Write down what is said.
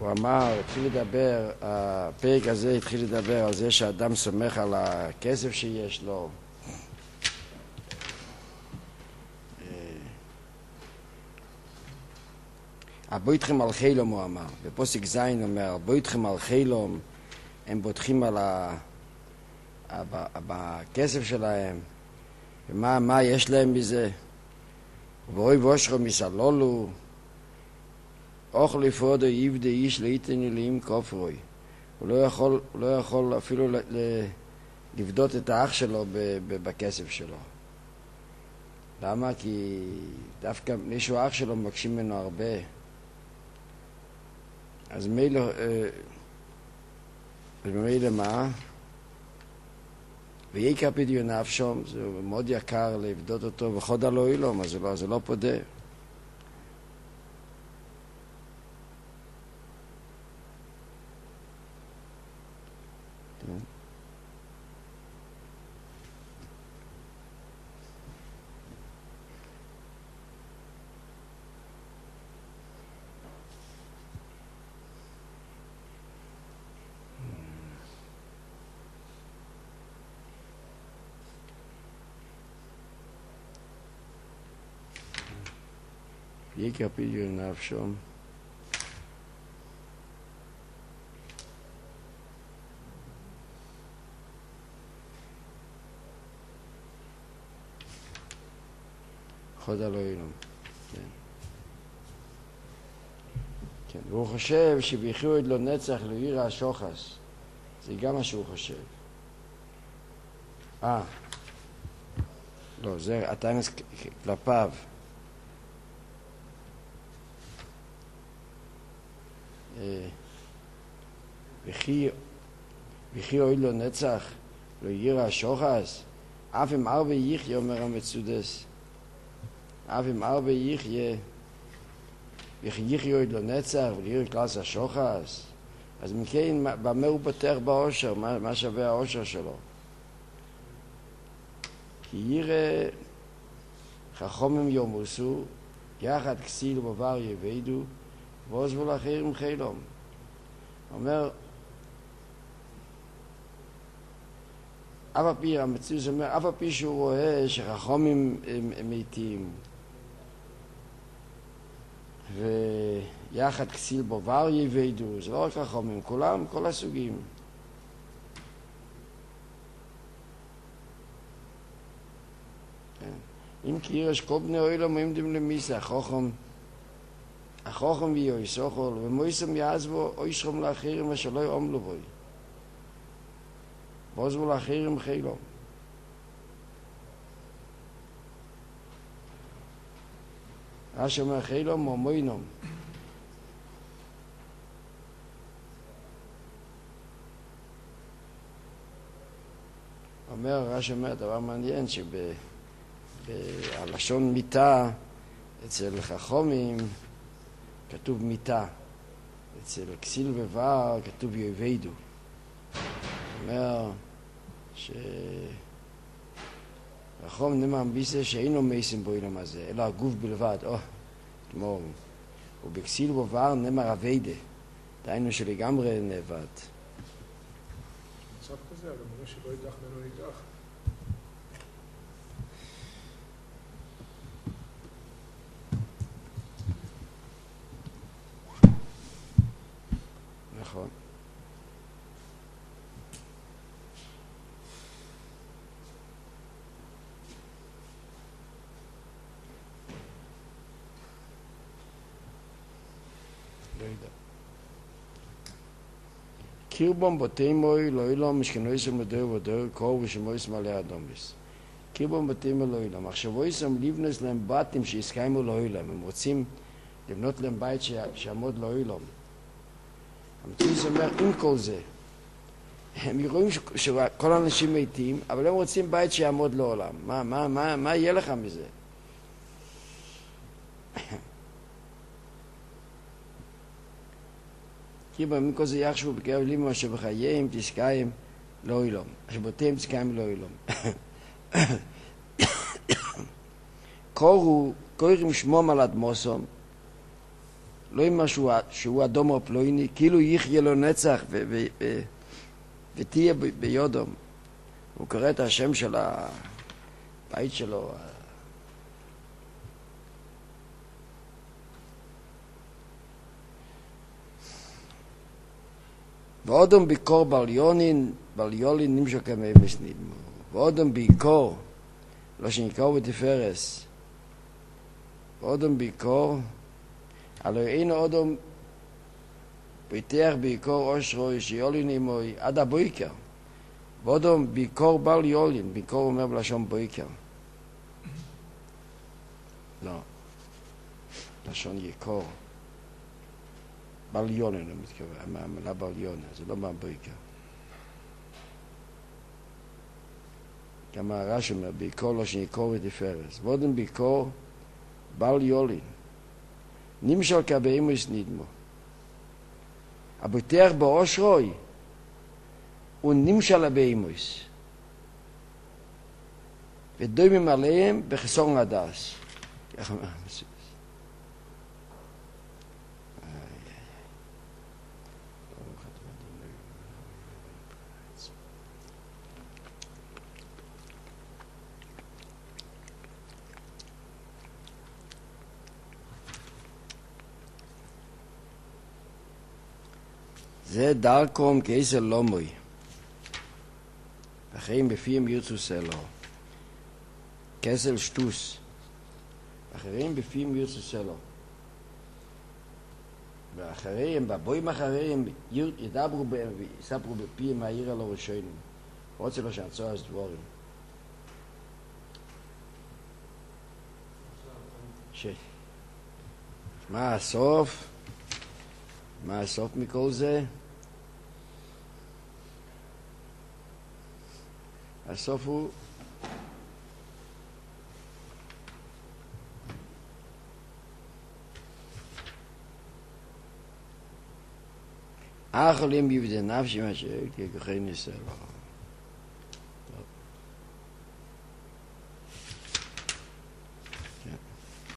הוא אמר, התחיל לדבר, הפרק הזה התחיל לדבר על זה שהאדם סומך על הכסף שיש לו. הבו איתכם על חילום, הוא אמר. בפוסק זין אומר, הבו איתכם על חילום, הם בוטחים על בכסף שלהם, ומה יש להם מזה? ואוי ואושרו מסלולו, אוכל לפרודו יבדה איש לאיתן אלוהים כופרוי. הוא לא יכול אפילו לבדות את האח שלו בכסף שלו. למה? כי דווקא מישהו האח שלו מבקשים ממנו הרבה. אז ממילא מה? ויקר פדיון נפשו, זה מאוד יקר לבדות אותו, וחוד הלא אילום, אז זה לא פודה. יקר פדיון נפשו. חוד הלא אילום. כן. והוא חושב שביחיו את לו נצח לעיר השוחס. זה גם מה שהוא חושב. לא, זה הטענס כלפיו. וכי אוי לו נצח לא ירא שוחס אף אם הרבה יחיה, אומר המצודס, אף אם הרבה יחיה וכי יחיה אוי לו נצח ולרא קלאס השוחס. אז מכן במה הוא פותח באושר? מה שווה האושר שלו? כי ירא חכמים יומוסו יחד כסיל ובבר יבדו ועוזבו לאחרים חילום. אומר, אף הפי, המציאות אומר, אף הפי שהוא רואה שחכמים הם מתים ויחד כסיל בובר יבדו, זה לא רק חכמים, כולם, כל הסוגים. אם כי ירש כל בני אוילם עומדים למיסה, החוכם ויהי סוחול, ומויסם יעזבו אוישכם לאחרים אשר לא יעמלו בוי. ועוזבו לאחרים חילום. רש"י אומר חילום או מוינום. רש"י אומר דבר מעניין שבלשון מיטה אצל חכמים כתוב מיטה, אצל כסיל ובר כתוב יבדו. אומר שחכם נאמר ביסה שאינו מייסם בעולם הזה, אלא הגוף בלבד. כמו ובכסיל ובר נאמר אביידה, דהיינו שלגמרי נאבד. מצב כזה, אבל מראה שלא יידח ולא יידח. נכון. לא יודע. קירבום בתימוי לא אילום משכנו יסם לדור ודור קור ושמו יסם עלי אדומס. קירבום בתימוי לא אילום. עכשיו יסם לבנס להם בתים שיסקיימו לא אילום. הם רוצים לבנות להם בית שיעמוד לא אילום. המצויס אומר, עם כל זה, הם רואים שכל האנשים מתים, אבל הם רוצים בית שיעמוד לעולם. מה יהיה לך מזה? כי במקום זה יחשבו בקרב לימו אשר בחייהם תשקיים לא אילום. אשר בותיהם תשקיים לא אילום. קורים שמום על אדמוסום, לא עם משהו שהוא אדום או פלויני, כאילו יחיה לו נצח ותהיה ביודום. הוא קורא את השם של הבית שלו. ואודם ביקור בל יולין נמשו כמאמס נדמו. ואודם ביקור, לא שנקראו בתפארס. ואודם ביקור, הלא אינו אודם ביתח ביקור אושרוי שיולין עמוי עד הבויקר. ואודם ביקור בל יולין, ביקור אומר בלשון בויקר. לא, לשון יקור. בל יולין, אני מתכוון, המילה בל יולין, זה לא מהבויקר. גם הרש אומר, ביקור לא שנקור ותפארס. ואודם ביקור בל יולין. נמשל כבאמוס נדמו. הבוטח באושרוי הוא נמשל הבאמוס. ודומים עליהם בחסון הדס. ככה אומר המסוס. זה דרכום כעשר לומוי. אחרים בפיהם ירצו סלו. כסל שטוס. אחרים בפיהם ירצו סלו. ואחרים, בבוים אחרים, ידברו ויספרו בפיהם העיר על הראשונים. רוצה לו שעצור אז דבורים. מה הסוף? מה הסוף מכל זה? הסוף הוא אך עולים ביבדי נפשי מה שהייתי ככי ניסה לו.